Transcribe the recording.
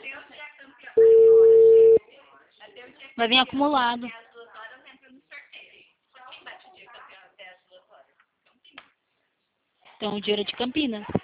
Vai vir acumulado. Então, o dinheiro é de Campinas.